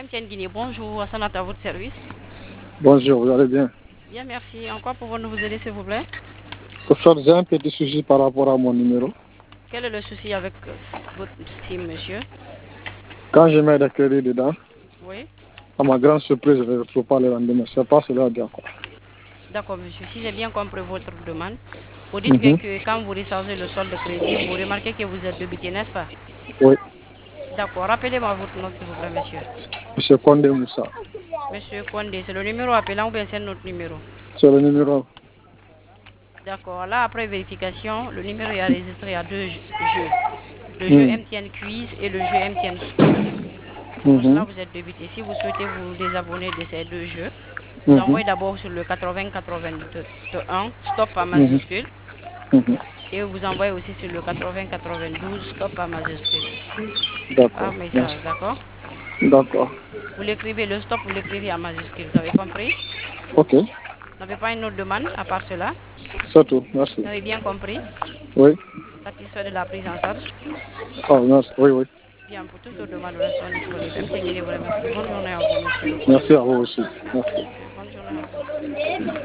MTN Guinée, bonjour, Hassanat à votre service. Bonjour, vous allez bien? Bien, merci. En quoi pouvons-nous vous aider, s'il vous plaît? Au fait, j'ai un petit souci par rapport à mon numéro. Quel est le souci avec votre SIM, monsieur? Quand je mets des crédits dedans, Oui. à ma grande surprise, je ne retrouve pas le lendemain. Je ne sais pas cela bien quoi. D'accord, monsieur. Si j'ai bien compris votre demande, vous dites bien que quand vous rechargez le solde de crédit, vous remarquez que vous êtes débité, n'est-ce pas? Oui, D'accord. Rappelez-moi votre nom, s'il vous plaît, monsieur. M. Condé Moussa. Monsieur Kondé, c'est le numéro appelant ou bien c'est notre numéro? C'est le numéro. D'accord. Là, après vérification, le numéro est enregistré à deux jeux. Le jeu Mhm. MTN Quiz et le jeu MTN Stop. C'est pour cela que vous êtes débité. Si vous souhaitez vous désabonner de ces deux jeux, vous Mhm. envoyez d'abord sur le 80-81 Stop à Mhm. majuscule Mhm. et vous envoyez aussi sur le 80-92 Stop à majuscule. Par D'accord. message, Merci. d'accord? D'accord. Vous l'écrivez, le stop, vous l'écrivez à majuscule. Vous avez compris? Ok. Vous n'avez pas une autre demande à part cela? C'est tout. Merci. Vous avez bien compris? Oui. Satisfait de la prise en charge? Oh, merci. Oui, oui. Bien, pour toutes autres demandes, nous restons disponibles. MTN Guinée vous remercie. Bonne journée à vous, monsieur Merci Kondé. à vous aussi. Merci. Merci, bonne journée à vous.